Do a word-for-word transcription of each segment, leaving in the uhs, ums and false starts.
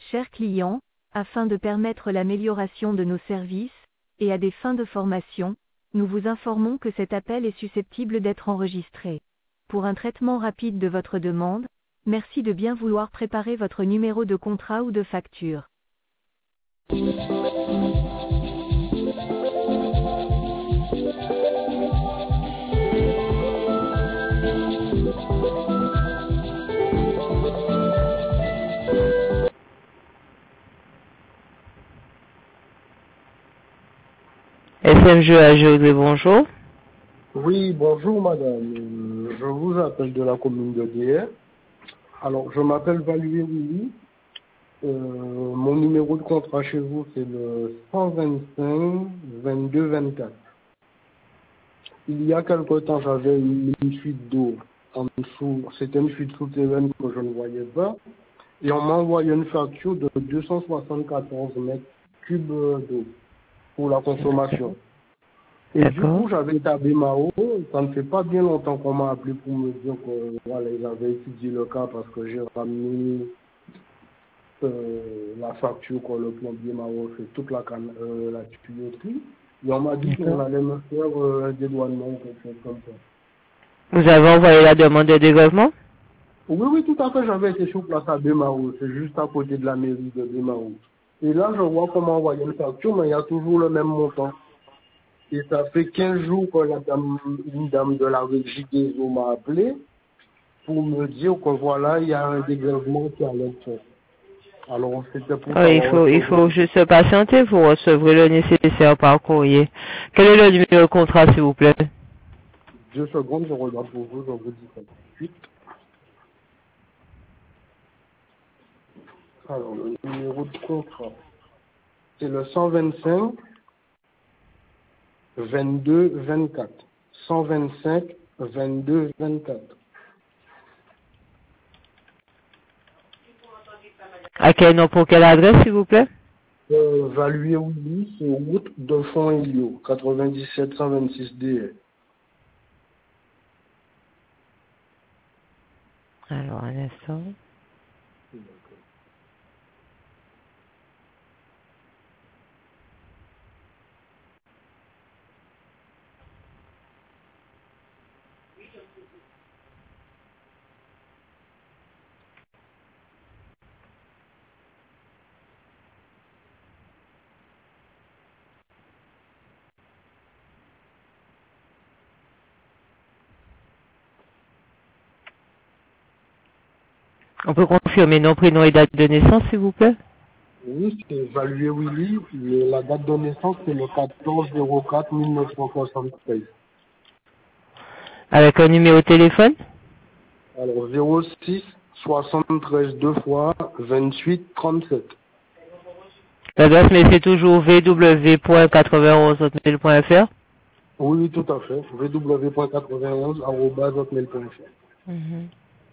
Chers clients, afin de permettre l'amélioration de nos services, et à des fins de formation, nous vous informons que cet appel est susceptible d'être enregistré. Pour un traitement rapide de votre demande, merci de bien vouloir préparer votre numéro de contrat ou de facture. S M G A G, bonjour. Oui, bonjour madame. Je vous appelle de la commune de D R. Alors, je m'appelle Valué Willy. Euh, mon numéro de contrat chez vous, c'est le cent vingt-cinq vingt-deux vingt-quatre. Il y a quelque temps, j'avais une, une fuite d'eau en dessous. C'était une fuite souterraine que je ne voyais pas. Et on m'a envoyé une facture de deux cent soixante-quatorze mètres cubes d'eau pour la consommation. Et du coup, j'avais établi ma eau. Ça ne fait pas bien longtemps qu'on m'a appelé pour me dire que voilà, ils avaient étudié le cas parce que j'ai ramené euh, la facture quand le plombier m'a offert toute la, can euh, la tuyauterie. Et on m'a dit qu'on allait me faire euh, un dédouanement ou quelque chose comme ça. Vous avez envoyé la demande de dégrèvement? Oui, oui, tout à fait. J'avais été sur place à Bémao. C'est juste à côté de la mairie de Bémao. Et là, je vois qu'on m'a envoyé une facture, mais il y a toujours le même montant. Et ça fait quinze jours que la dame, une dame de la régie des eaux m'a appelé pour me dire que voilà, il y a un dégrèvement qui allait être fait. Alors, c'était pour Oui, il faut, il faut juste patienter, vous recevrez le nécessaire par courrier. Quel est le numéro de contrat, s'il vous plaît? Deux secondes, je regarde pour vous, je vous dis ça tout de suite. Alors, le numéro de contrat, c'est le cent vingt-cinq vingt-deux vingt-quatre. cent vingt-cinq vingt-deux vingt-quatre. À quel nom, pour quelle adresse, s'il vous plaît? Euh, Valué Willy, c'est route de Font-Élio, quatre-vingt-dix-sept cent vingt-six D. Alors, un instant. On peut confirmer nom, prénom et date de naissance, s'il vous plaît? Oui, c'est Valué Willy. Et la date de naissance, c'est le quatorze zéro quatre mille neuf cent soixante-treize. Avec un numéro de téléphone? Alors, zéro six soixante-treize deux fois vingt-huit trente-sept. L'adresse mail, c'est toujours w w point quatre-vingt-onze hotmail point f r? Oui, oui, tout à fait. w w w point quatre-vingt-onze arobase hotmail point f r. Mm-hmm.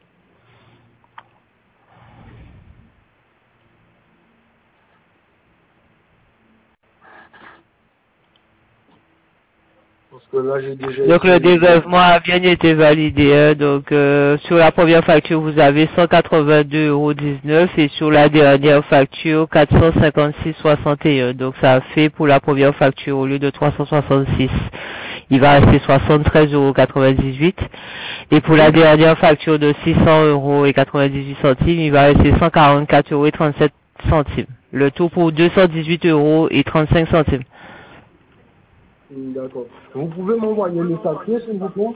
Parce que là, j'ai déjà... Donc le dégrèvement a bien été validé. Hein. Donc euh, sur la première facture, vous avez cent quatre-vingt-deux euros dix-neuf et sur la dernière facture, quatre cent cinquante-six euros soixante et un. Donc ça fait pour la première facture, au lieu de trois cent soixante-six, il va rester soixante-treize euros quatre-vingt-dix-huit. Et pour la dernière facture de six cents euros et quatre-vingt-dix-huit centimes, il va rester cent quarante-quatre euros et trente-sept centimes. Le tout pour deux cent dix-huit euros et trente-cinq centimes. D'accord. Vous pouvez m'envoyer les papiers, s'il vous plaît?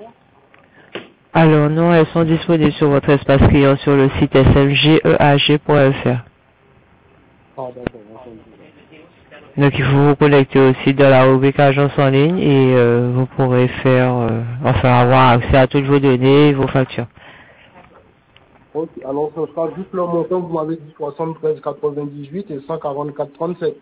Alors non, elles sont disponibles sur votre espace client sur le site s m g e a g point f r. Ah, d'accord. Donc il faut vous connecter aussi dans la rubrique agence en ligne et euh, vous pourrez faire, euh, enfin avoir accès à toutes vos données et vos factures. Ok, alors ce sera juste le montant, vous m'avez dit soixante-treize quatre-vingt-dix-huit et cent quarante-quatre trente-sept.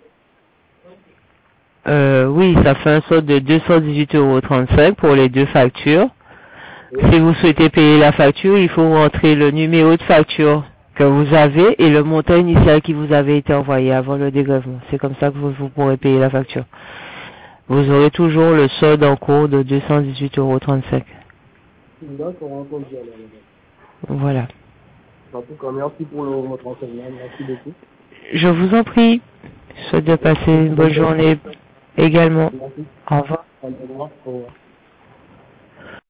Euh, oui, ça fait un solde de deux cent dix-huit euros trente-cinq pour les deux factures. Oui. Si vous souhaitez payer la facture, il faut rentrer le numéro de facture que vous avez et le montant initial qui vous avait été envoyé avant le dégrèvement. C'est comme ça que vous, vous pourrez payer la facture. Vous aurez toujours le solde en cours de deux cent dix-huit euros trente-cinq. D'accord, entendu. Voilà. En tout cas, merci pour le, votre enseignement. Merci beaucoup. Je vous en prie. Je souhaite de passer une bonne journée également. Merci. Au revoir. Au revoir. Au revoir.